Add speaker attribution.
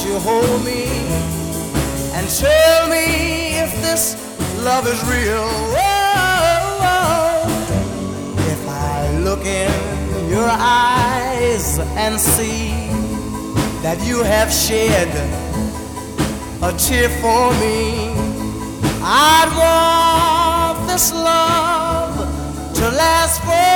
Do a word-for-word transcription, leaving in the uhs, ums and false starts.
Speaker 1: you hold me and tell me if this love is real. Whoa, if I look in your eyes and see that you have shed a tear for me, I'd want this love to last forever.